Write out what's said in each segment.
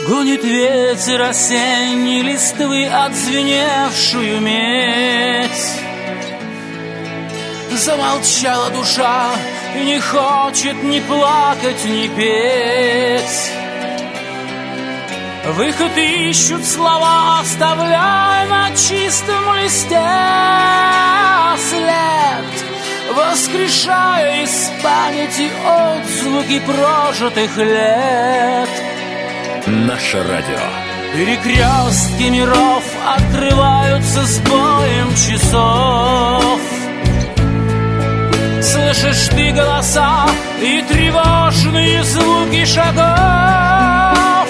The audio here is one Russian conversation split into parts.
Гонит ветер осенней листвы отзвеневшую медь. Замолчала душа и не хочет ни плакать, ни петь. Выход ищут слова, оставляя на чистом листе след, воскрешая из памяти отзвуки прожитых лет. Наше радио. Перекрестки миров открываются с боем часов. Слышишь ты голоса и тревожные звуки шагов.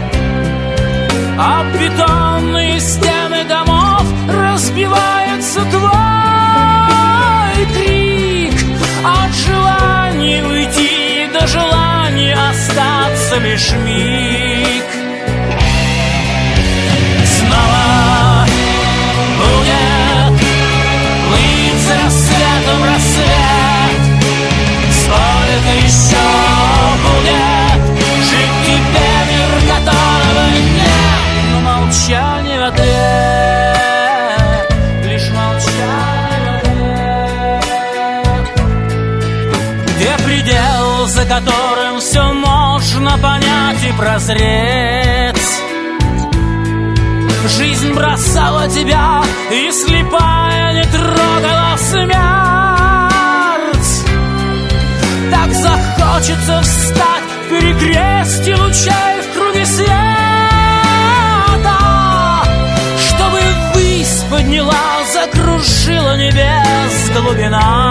Об бетонные стены домов разбивается твой крик. От желания уйти до желания остаться лишь миг. Снова будет плыть за рассветом рассвет. Сколько еще будет жить тебе мир, которого нет? Но молчание в ответ, лишь молчание в ответ. Где предел, за которым все можно понять и прозреть? Жизнь бросала тебя, и слепая не трогала смерть. Так захочется встать в перекрестье лучей в круге света, чтобы высь подняла, закружила небес глубина.